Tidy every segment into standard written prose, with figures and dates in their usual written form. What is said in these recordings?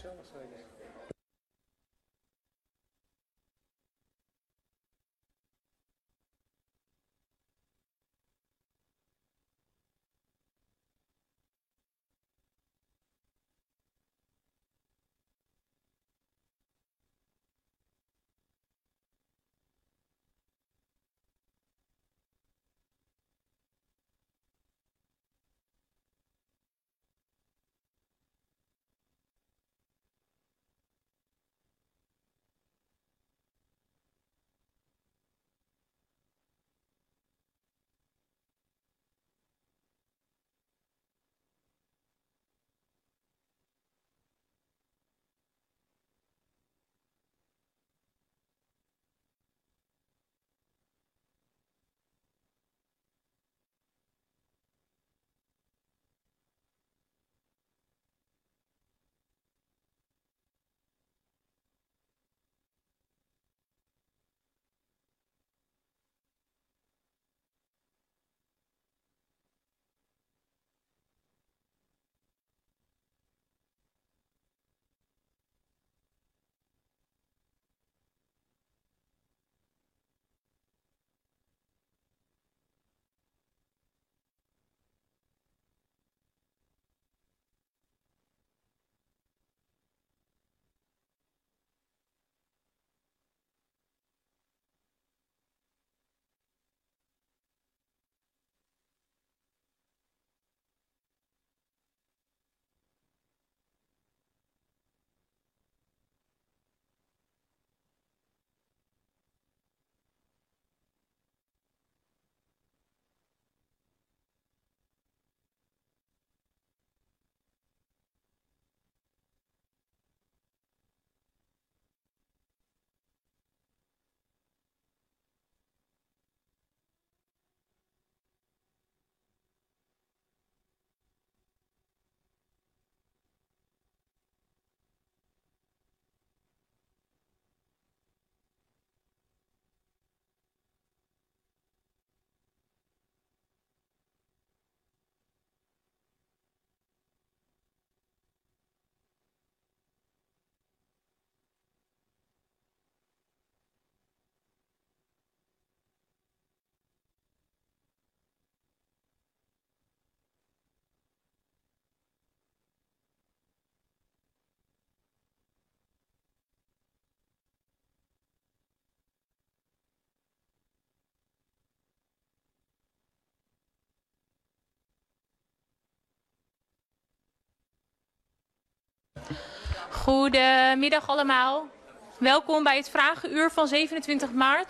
Goedemiddag allemaal. Welkom bij het Vragenuur van 27 maart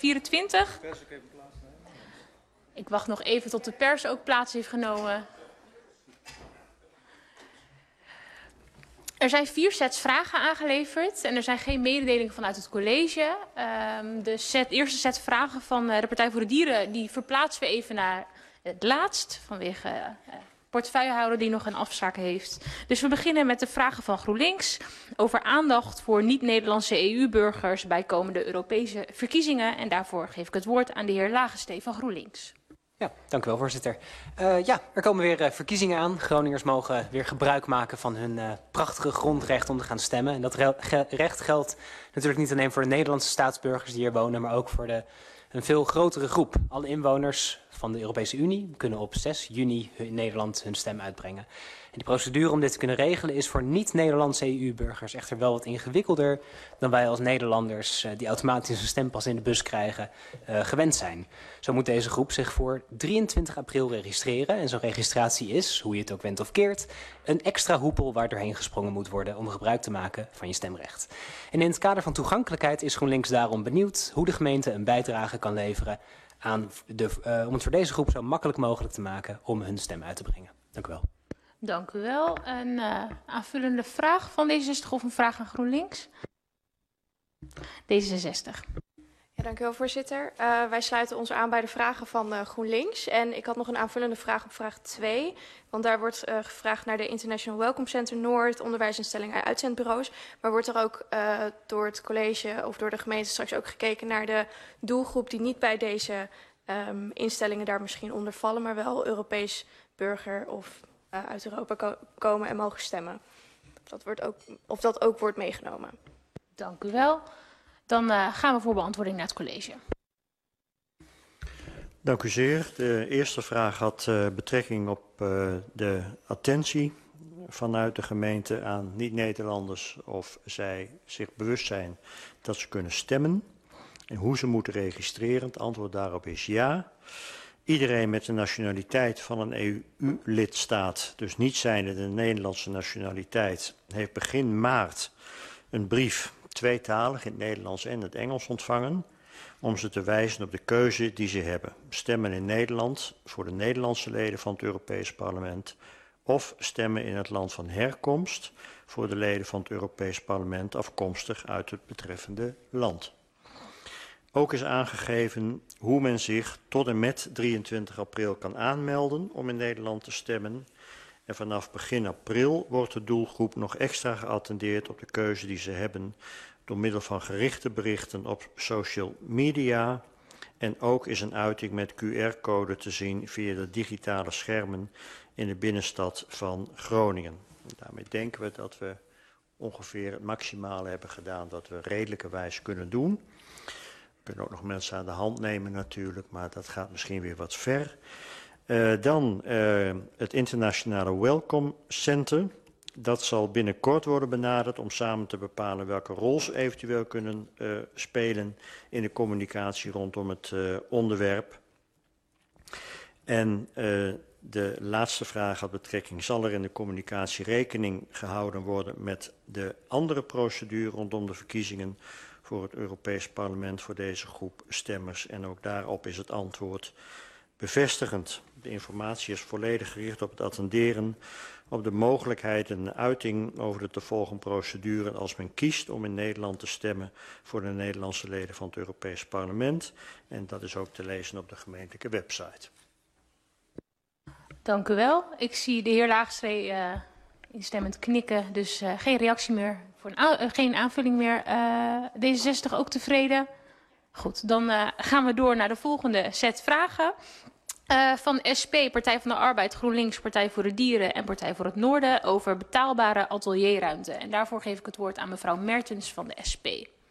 2024. Ik wacht nog even tot de pers ook plaats heeft genomen. Er zijn 4 sets vragen aangeleverd en er zijn geen mededelingen vanuit het college. De eerste set vragen van de Partij voor de Dieren die verplaatsen we even naar het laatst vanwege portefeuillehouder die nog een afspraak heeft. Dus we beginnen met de vragen van GroenLinks over aandacht voor niet-Nederlandse EU-burgers bij komende Europese verkiezingen. En daarvoor geef ik het woord aan de heer Lagestee van GroenLinks. Ja, dank u wel, voorzitter. Er komen weer verkiezingen aan. Groningers mogen weer gebruik maken van hun prachtige grondrecht om te gaan stemmen. En dat recht geldt natuurlijk niet alleen voor de Nederlandse staatsburgers die hier wonen, maar ook voor een veel grotere groep. Alle inwoners van de Europese Unie kunnen op 6 juni in Nederland hun stem uitbrengen. En de procedure om dit te kunnen regelen is voor niet-Nederlandse EU-burgers echter wel wat ingewikkelder dan wij als Nederlanders die automatisch een stempas in de bus krijgen gewend zijn. Zo moet deze groep zich voor 23 april registreren. En zo'n registratie is, hoe je het ook wendt of keert, een extra hoepel waar doorheen gesprongen moet worden om gebruik te maken van je stemrecht. En in het kader van toegankelijkheid is GroenLinks daarom benieuwd hoe de gemeente een bijdrage kan leveren aan om het voor deze groep zo makkelijk mogelijk te maken om hun stem uit te brengen. Dank u wel. Dank u wel. Een aanvullende vraag van D66 of een vraag aan GroenLinks? D66. Ja, dank u wel, voorzitter. Wij sluiten ons aan bij de vragen van GroenLinks. En ik had nog een aanvullende vraag op vraag 2. Want daar wordt gevraagd naar de International Welcome Center Noord, onderwijsinstellingen en uitzendbureaus. Maar wordt er ook door het college of door de gemeente straks ook gekeken naar de doelgroep die niet bij deze instellingen daar misschien onder vallen, maar wel Europees burger of uit Europa komen en mogen stemmen. of dat ook wordt meegenomen. Dank u wel. Dan gaan we voor beantwoording naar het college. Dank u zeer. De eerste vraag had betrekking op de attentie vanuit de gemeente aan niet-Nederlanders of zij zich bewust zijn dat ze kunnen stemmen en hoe ze moeten registreren. Het antwoord daarop is ja. Iedereen met de nationaliteit van een EU-lidstaat, dus niet zijnde de Nederlandse nationaliteit, heeft begin maart een brief, tweetalig in het Nederlands en het Engels ontvangen, om ze te wijzen op de keuze die ze hebben. Stemmen in Nederland voor de Nederlandse leden van het Europees Parlement of stemmen in het land van herkomst voor de leden van het Europees Parlement afkomstig uit het betreffende land. Ook is aangegeven hoe men zich tot en met 23 april kan aanmelden om in Nederland te stemmen. En vanaf begin april wordt de doelgroep nog extra geattendeerd op de keuze die ze hebben door middel van gerichte berichten op social media. En ook is een uiting met QR-code te zien via de digitale schermen in de binnenstad van Groningen. Daarmee denken we dat we ongeveer het maximale hebben gedaan dat we redelijkerwijs kunnen doen. We kunnen ook nog mensen aan de hand nemen natuurlijk, maar dat gaat misschien weer wat ver. Dan het internationale Welcome Center. Dat zal binnenkort worden benaderd om samen te bepalen welke rol ze eventueel kunnen spelen in de communicatie rondom het onderwerp. En de laatste vraag had betrekking, zal er in de communicatie rekening gehouden worden met de andere procedure rondom de verkiezingen voor het Europees Parlement voor deze groep stemmers? En ook daarop is het antwoord bevestigend. De informatie is volledig gericht op het attenderen op de mogelijkheid en uiting over de te volgen procedure als men kiest om in Nederland te stemmen voor de Nederlandse leden van het Europees Parlement. En dat is ook te lezen op de gemeentelijke website. Dank u wel. Ik zie de heer Laagstree instemmend knikken, dus geen reactie meer, geen aanvulling meer. D66 ook tevreden? Goed, dan gaan we door naar de volgende set vragen. Van SP, Partij van de Arbeid, GroenLinks, Partij voor de Dieren en Partij voor het Noorden over betaalbare atelierruimte. En daarvoor geef ik het woord aan mevrouw Mertens van de SP.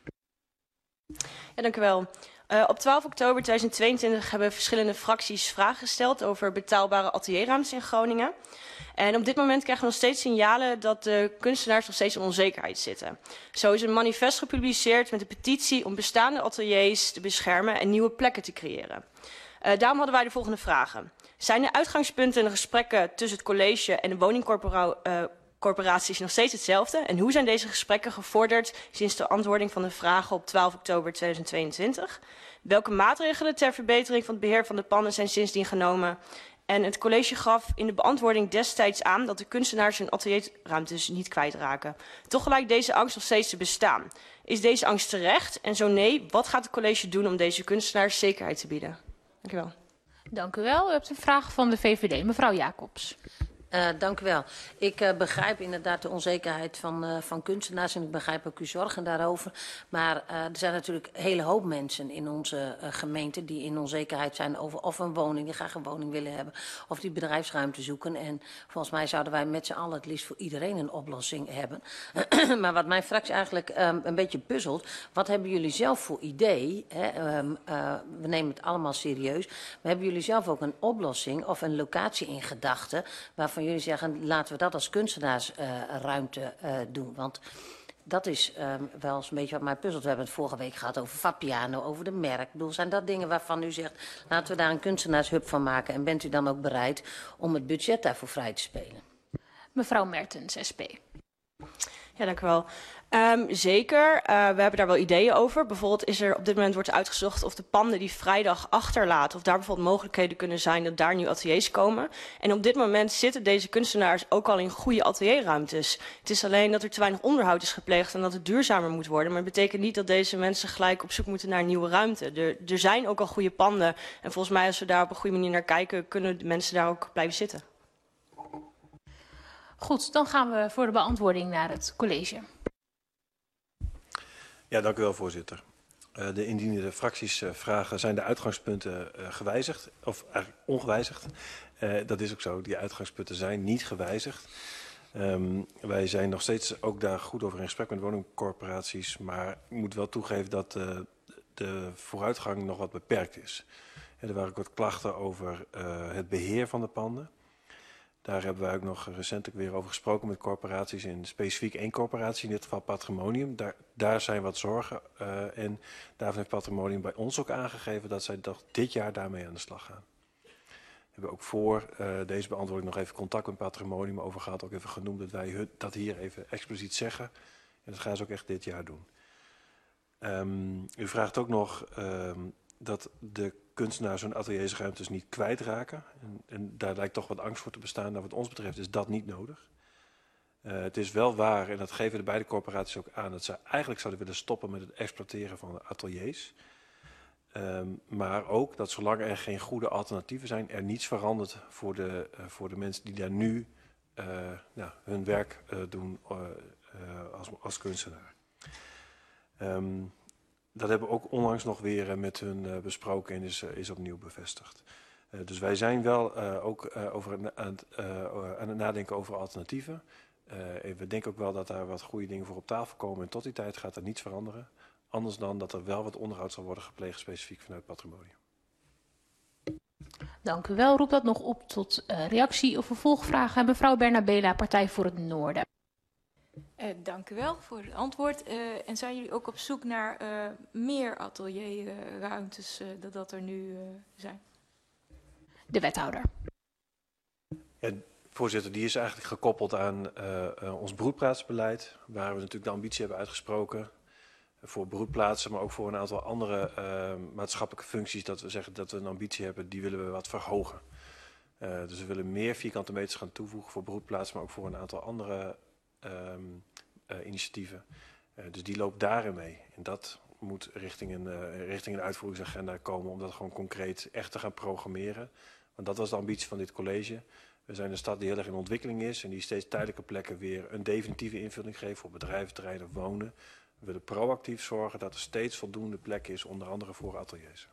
Ja, dank u wel. Op 12 oktober 2022 hebben verschillende fracties vragen gesteld over betaalbare atelierruimtes in Groningen. En op dit moment krijgen we nog steeds signalen dat de kunstenaars nog steeds in onzekerheid zitten. Zo is een manifest gepubliceerd met een petitie om bestaande ateliers te beschermen en nieuwe plekken te creëren. Daarom hadden wij de volgende vragen. Zijn de uitgangspunten en de gesprekken tussen het college en de woningcorporaties nog steeds hetzelfde? En hoe zijn deze gesprekken gevorderd sinds de antwoording van de vragen op 12 oktober 2022? Welke maatregelen ter verbetering van het beheer van de panden zijn sindsdien genomen? En het college gaf in de beantwoording destijds aan dat de kunstenaars hun atelierruimtes niet kwijtraken. Toch lijkt deze angst nog steeds te bestaan. Is deze angst terecht? En zo nee, wat gaat het college doen om deze kunstenaars zekerheid te bieden? Dank u wel. Dank u wel. U hebt een vraag van de VVD. Mevrouw Jacobs. Dank u wel. Ik begrijp inderdaad de onzekerheid van kunstenaars en ik begrijp ook uw zorgen daarover. Maar er zijn natuurlijk een hele hoop mensen in onze gemeente die in onzekerheid zijn over of een woning, die graag een woning willen hebben, of die bedrijfsruimte zoeken. En volgens mij zouden wij met z'n allen het liefst voor iedereen een oplossing hebben. Maar wat mijn fractie eigenlijk een beetje puzzelt, wat hebben jullie zelf voor idee? Hè? We nemen het allemaal serieus. Maar hebben jullie zelf ook een oplossing of een locatie in gedachten waarvan jullie zeggen, laten we dat als kunstenaarsruimte doen. Want dat is wel eens een beetje wat mij puzzelt. We hebben het vorige week gehad over Vapiano, over de merk. Ik bedoel, zijn dat dingen waarvan u zegt, laten we daar een kunstenaarshub van maken? En bent u dan ook bereid om het budget daarvoor vrij te spelen? Mevrouw Mertens, SP. Ja, dank u wel. Zeker, we hebben daar wel ideeën over. Bijvoorbeeld is er op dit moment wordt uitgezocht of de panden die vrijdag achterlaten, of daar bijvoorbeeld mogelijkheden kunnen zijn dat daar nu ateliers komen. En op dit moment zitten deze kunstenaars ook al in goede atelierruimtes. Het is alleen dat er te weinig onderhoud is gepleegd en dat het duurzamer moet worden. Maar het betekent niet dat deze mensen gelijk op zoek moeten naar een nieuwe ruimte. Er zijn ook al goede panden. En volgens mij als we daar op een goede manier naar kijken, kunnen de mensen daar ook blijven zitten. Goed, dan gaan we voor de beantwoording naar het college. Ja, dank u wel, voorzitter. De indiende fracties vragen, zijn de uitgangspunten gewijzigd of eigenlijk ongewijzigd? Dat is ook zo, die uitgangspunten zijn niet gewijzigd. Wij zijn nog steeds ook daar goed over in gesprek met woningcorporaties. Maar ik moet wel toegeven dat de vooruitgang nog wat beperkt is. Er waren ook wat klachten over het beheer van de panden. Daar hebben wij ook nog recentelijk weer over gesproken met corporaties. En specifiek één corporatie, in dit geval Patrimonium. Daar zijn wat zorgen. En daarvan heeft Patrimonium bij ons ook aangegeven dat zij toch dit jaar daarmee aan de slag gaan. We hebben ook voor deze beantwoording nog even contact met Patrimonium over gehad. Ook even genoemd dat wij dat hier even expliciet zeggen. En dat gaan ze ook echt dit jaar doen. U vraagt ook nog dat de kunstenaars hun ateliersruimtes niet kwijtraken. En daar lijkt toch wat angst voor te bestaan. Nou, wat ons betreft is dat niet nodig. Het is wel waar, en dat geven de beide corporaties ook aan, dat ze eigenlijk zouden willen stoppen met het exploiteren van de ateliers. Maar ook dat zolang er geen goede alternatieven zijn, er niets verandert voor de mensen die daar nu hun werk doen als kunstenaar. Dat hebben we ook onlangs nog weer met hun besproken en is opnieuw bevestigd. Dus wij zijn wel ook aan het nadenken over alternatieven. We denken ook wel dat daar wat goede dingen voor op tafel komen. En tot die tijd gaat er niets veranderen. Anders dan dat er wel wat onderhoud zal worden gepleegd, specifiek vanuit Patrimonium. Dank u wel. Roep dat nog op tot reactie of vervolgvragen. Mevrouw Bernabela, Partij voor het Noorden. Dank u wel voor het antwoord. En zijn jullie ook op zoek naar meer atelierruimtes dan dat er nu zijn? De wethouder. Ja, voorzitter, die is eigenlijk gekoppeld aan ons broedplaatsbeleid. Waar we natuurlijk de ambitie hebben uitgesproken voor broedplaatsen, maar ook voor een aantal andere maatschappelijke functies. Dat we zeggen dat we een ambitie hebben, die willen we wat verhogen. Dus we willen meer vierkante meters gaan toevoegen voor broedplaatsen, maar ook voor een aantal andere initiatieven. Dus die loopt daarin mee. En dat moet richting een uitvoeringsagenda komen om dat gewoon concreet echt te gaan programmeren. Want dat was de ambitie van dit college. We zijn een stad die heel erg in ontwikkeling is en die steeds tijdelijke plekken weer een definitieve invulling geeft voor bedrijven, terreinen, wonen. We willen proactief zorgen dat er steeds voldoende plek is, onder andere voor ateliers.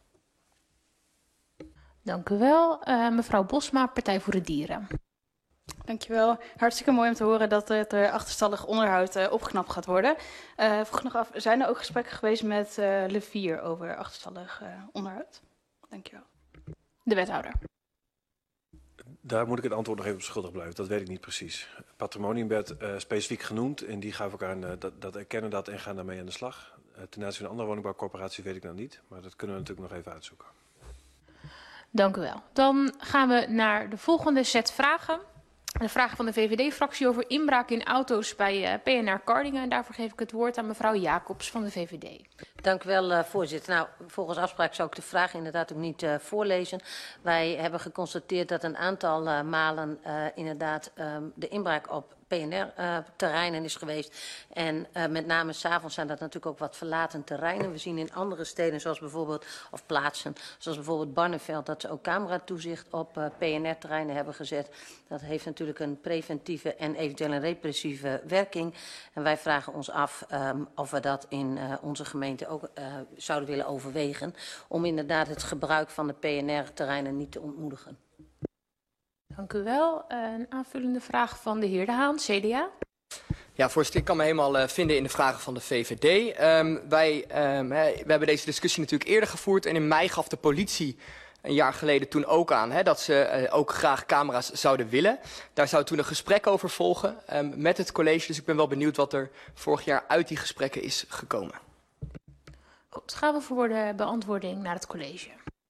Dank u wel. Mevrouw Bosma, Partij voor de Dieren. Dankjewel. Hartstikke mooi om te horen dat het achterstallig onderhoud opgeknapt gaat worden. Vroeg nog af, zijn er ook gesprekken geweest met Levier over achterstallig onderhoud? Dankjewel. De wethouder. Daar moet ik het antwoord nog even op schuldig blijven. Dat weet ik niet precies. Patrimonium werd specifiek genoemd en die gaf ook aan dat erkennen dat en gaan daarmee aan de slag. Ten aanzien van andere woningbouwcorporaties weet ik nou niet, maar dat kunnen we natuurlijk nog even uitzoeken. Dank u wel. Dan gaan we naar de volgende set vragen. De vragen van de VVD-fractie over inbraak in auto's bij PNR Cardingen. En daarvoor geef ik het woord aan mevrouw Jacobs van de VVD. Dank u wel, voorzitter. Nou, volgens afspraak zou ik de vraag inderdaad ook niet voorlezen. Wij hebben geconstateerd dat een aantal malen inderdaad de inbraak op PNR-terreinen is geweest. En met name 's avonds zijn dat natuurlijk ook wat verlaten terreinen. We zien in andere steden, zoals bijvoorbeeld, of plaatsen, zoals bijvoorbeeld Barneveld, dat ze ook cameratoezicht op PNR-terreinen hebben gezet. Dat heeft natuurlijk een preventieve en eventueel een repressieve werking. En wij vragen ons af of we dat in onze gemeente ook zouden willen overwegen, om inderdaad het gebruik van de PNR-terreinen niet te ontmoedigen. Dank u wel. Een aanvullende vraag van de heer De Haan, CDA. Ja, voorzitter, ik kan me helemaal vinden in de vragen van de VVD. We hebben deze discussie natuurlijk eerder gevoerd en in mei gaf de politie een jaar geleden toen ook aan dat ze ook graag camera's zouden willen. Daar zou toen een gesprek over volgen met het college, dus ik ben wel benieuwd wat er vorig jaar uit die gesprekken is gekomen. Goed, gaan we voor de beantwoording naar het college.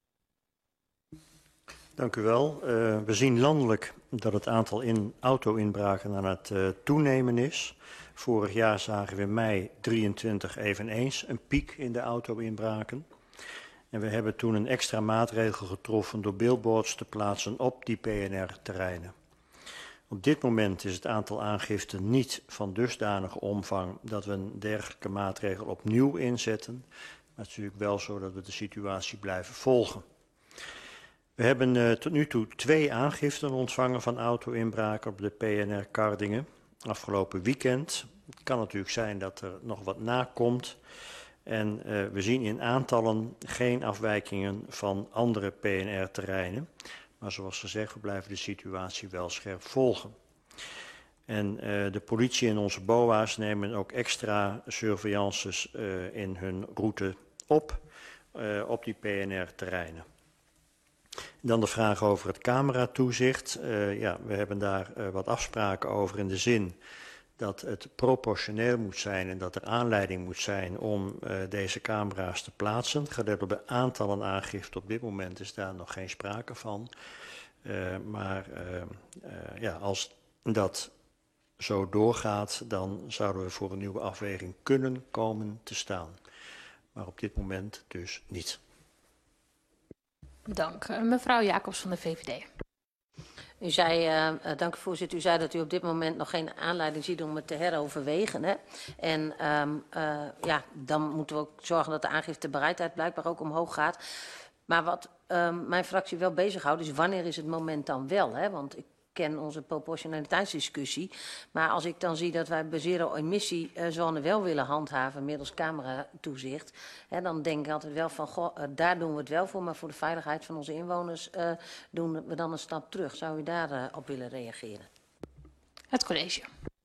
Dank u wel. We zien landelijk dat het aantal auto-inbraken aan het toenemen is. Vorig jaar zagen we in mei 23 eveneens een piek in de auto-inbraken. En we hebben toen een extra maatregel getroffen door billboards te plaatsen op die PNR-terreinen. Op dit moment is het aantal aangiften niet van dusdanige omvang dat we een dergelijke maatregel opnieuw inzetten. Maar het is natuurlijk wel zo dat we de situatie blijven volgen. We hebben tot nu toe 2 aangiften ontvangen van auto-inbraken op de PNR Cardingen. Afgelopen weekend. Het kan natuurlijk zijn dat er nog wat nakomt. En we zien in aantallen geen afwijkingen van andere PNR-terreinen. Maar zoals gezegd, we blijven de situatie wel scherp volgen. En de politie en onze BOA's nemen ook extra surveillances in hun route op die PNR-terreinen. Dan de vraag over het cameratoezicht. Ja, we hebben daar wat afspraken over in de zin dat het proportioneel moet zijn en dat er aanleiding moet zijn om deze camera's te plaatsen. Gelet op de aantallen aangifte op dit moment is daar nog geen sprake van. Maar ja, als dat zo doorgaat, dan zouden we voor een nieuwe afweging kunnen komen te staan. Maar op dit moment dus niet. Dank. Mevrouw Jacobs van de VVD. U zei, dank u voorzitter, u zei dat u op dit moment nog geen aanleiding ziet om het te heroverwegen. Hè? En ja, dan moeten we ook zorgen dat de aangiftebereidheid blijkbaar ook omhoog gaat. Maar wat mijn fractie wel bezighoudt is wanneer is het moment dan wel? Hè? Want ik ken onze proportionaliteitsdiscussie. Maar als ik dan zie dat wij bij zero-emissiezone wel willen handhaven middels cameratoezicht, hè, dan denk ik altijd wel van, goh, daar doen we het wel voor, maar voor de veiligheid van onze inwoners doen we dan een stap terug. Zou u daar op willen reageren? Het college.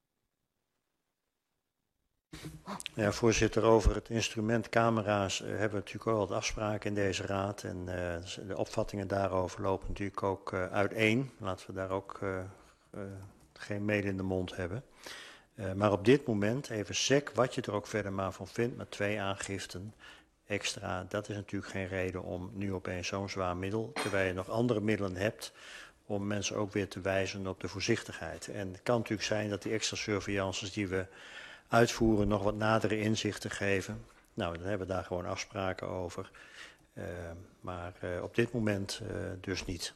Ja, voorzitter, over het instrument camera's hebben we natuurlijk al wat afspraken in deze raad. En de opvattingen daarover lopen natuurlijk ook uiteen. Laten we daar ook geen meel in de mond hebben. Maar op dit moment, even sec, wat je er ook verder maar van vindt, met 2 aangiften extra, dat is natuurlijk geen reden om nu opeens zo'n zwaar middel, terwijl je nog andere middelen hebt, om mensen ook weer te wijzen op de voorzichtigheid. En het kan natuurlijk zijn dat die extra surveillances die we uitvoeren nog wat nadere inzichten geven. Nou, dan hebben we daar gewoon afspraken over. Maar op dit moment dus niet.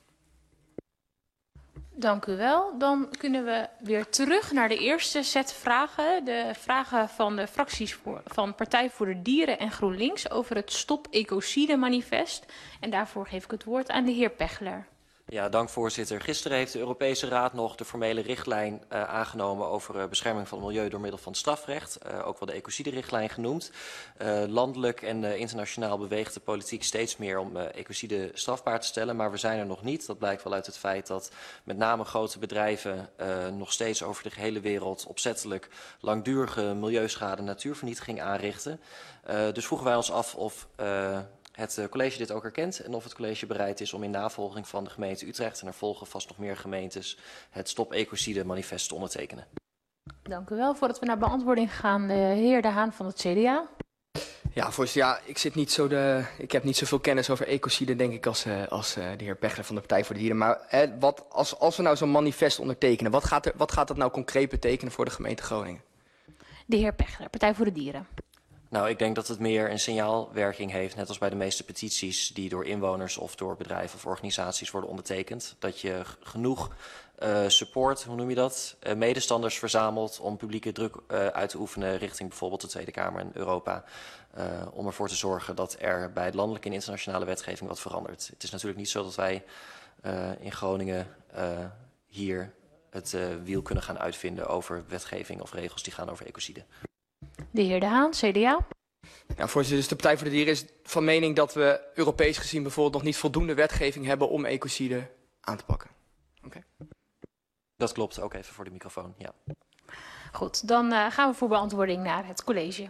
Dank u wel. Dan kunnen we weer terug naar de eerste set vragen. De vragen van de fracties van Partij voor de Dieren en GroenLinks over het Stop Ecocide Manifest. En daarvoor geef ik het woord aan de heer Pechler. Ja, dank voorzitter. Gisteren heeft de Europese Raad nog de formele richtlijn aangenomen over bescherming van het milieu door middel van strafrecht. Ook wel de ecocide-richtlijn genoemd. Landelijk en internationaal beweegt de politiek steeds meer om ecocide strafbaar te stellen. Maar we zijn er nog niet. Dat blijkt wel uit het feit dat met name grote bedrijven nog steeds over de gehele wereld opzettelijk langdurige milieuschade en natuurvernietiging aanrichten. Dus vroegen wij ons af of het college dit ook erkent en of het college bereid is om in navolging van de gemeente Utrecht en er volgen vast nog meer gemeentes het Stop Ecocide Manifest te ondertekenen. Dank u wel. Voordat we naar beantwoording gaan, de heer De Haan van het CDA. Ja, voorzitter, ja, ik heb niet zoveel kennis over ecocide, denk ik, als de heer Pechler van de Partij voor de Dieren. Maar als we nou zo'n manifest ondertekenen, wat gaat dat nou concreet betekenen voor de gemeente Groningen? De heer Pechler, Partij voor de Dieren. Nou, ik denk dat het meer een signaalwerking heeft, net als bij de meeste petities die door inwoners of door bedrijven of organisaties worden ondertekend. Dat je genoeg support, hoe noem je dat, medestanders verzamelt om publieke druk uit te oefenen richting bijvoorbeeld de Tweede Kamer en Europa. Om ervoor te zorgen dat er bij de landelijke en internationale wetgeving wat verandert. Het is natuurlijk niet zo dat wij in Groningen hier het wiel kunnen gaan uitvinden over wetgeving of regels die gaan over ecocide. De heer De Haan, CDA. Ja, voorzitter, dus de Partij voor de Dieren is van mening dat we Europees gezien bijvoorbeeld nog niet voldoende wetgeving hebben om ecocide aan te pakken. Okay. Dat klopt, ook even voor de microfoon, ja. Goed, dan gaan we voor beantwoording naar het college.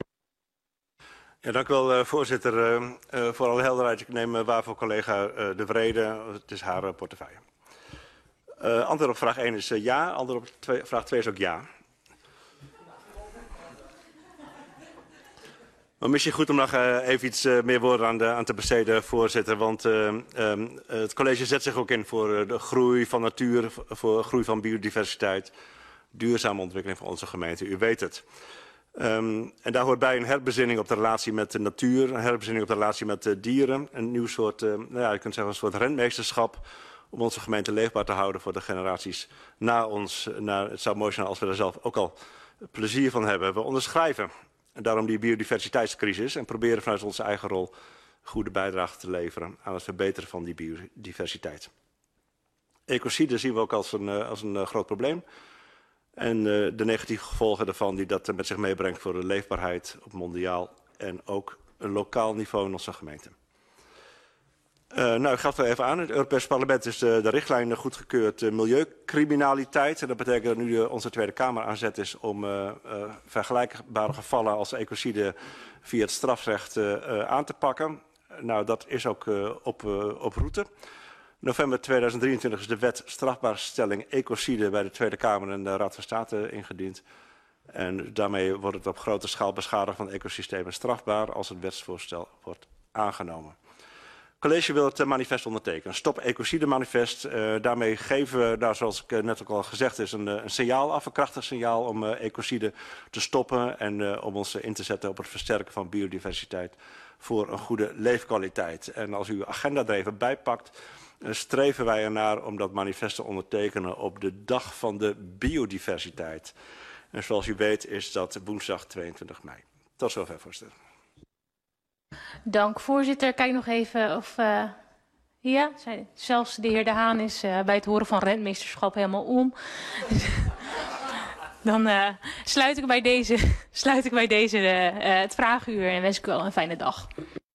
Ja, dank u wel, voorzitter. Voor alle helderheid, ik neem waar voor collega De Vrede, het is haar portefeuille. Antwoord op vraag 1 is ja, antwoord op vraag 2 is ook ja. Maar misschien goed om nog even iets meer woorden aan te besteden, voorzitter. Want het college zet zich ook in voor de groei van natuur, voor groei van biodiversiteit, duurzame ontwikkeling van onze gemeente. U weet het. En daar hoort bij een herbezinning op de relatie met de natuur, een herbezinning op de relatie met de dieren. Een nieuw soort, nou ja, je kunt zeggen een soort rentmeesterschap om onze gemeente leefbaar te houden voor de generaties na ons. Het zou mooi zijn als we er zelf ook al plezier van hebben. We onderschrijven daarom die biodiversiteitscrisis en proberen vanuit onze eigen rol goede bijdrage te leveren aan het verbeteren van die biodiversiteit. Ecocide zien we ook als een groot probleem. En de negatieve gevolgen daarvan die dat met zich meebrengt voor de leefbaarheid op mondiaal en ook een lokaal niveau in onze gemeente. Nou, ik ga het wel even aan. Het Europees Parlement is de richtlijn goedgekeurd milieucriminaliteit. En dat betekent dat nu onze Tweede Kamer aan zet is om vergelijkbare gevallen als ecocide via het strafrecht aan te pakken. Nou, dat is ook op route. November 2023 is de wet strafbaarstelling ecocide bij de Tweede Kamer en de Raad van State ingediend. En daarmee wordt het op grote schaal beschadigen van ecosystemen strafbaar als het wetsvoorstel wordt aangenomen. Het college wil het manifest ondertekenen. Stop ecocide manifest. Daarmee geven we, nou, zoals ik net ook al gezegd is, een signaal af, een krachtig signaal om ecocide te stoppen en om ons in te zetten op het versterken van biodiversiteit voor een goede leefkwaliteit. En als u uw agenda er even bij pakt, streven wij ernaar om dat manifest te ondertekenen op de dag van de biodiversiteit. En zoals u weet is dat woensdag 22 mei. Tot zover, voorzitter. Dank, voorzitter. Kijk nog even of... ja, zelfs de heer De Haan is bij het horen van rentmeesterschap helemaal om. Dan sluit ik bij deze het vraaguur en wens ik u wel een fijne dag.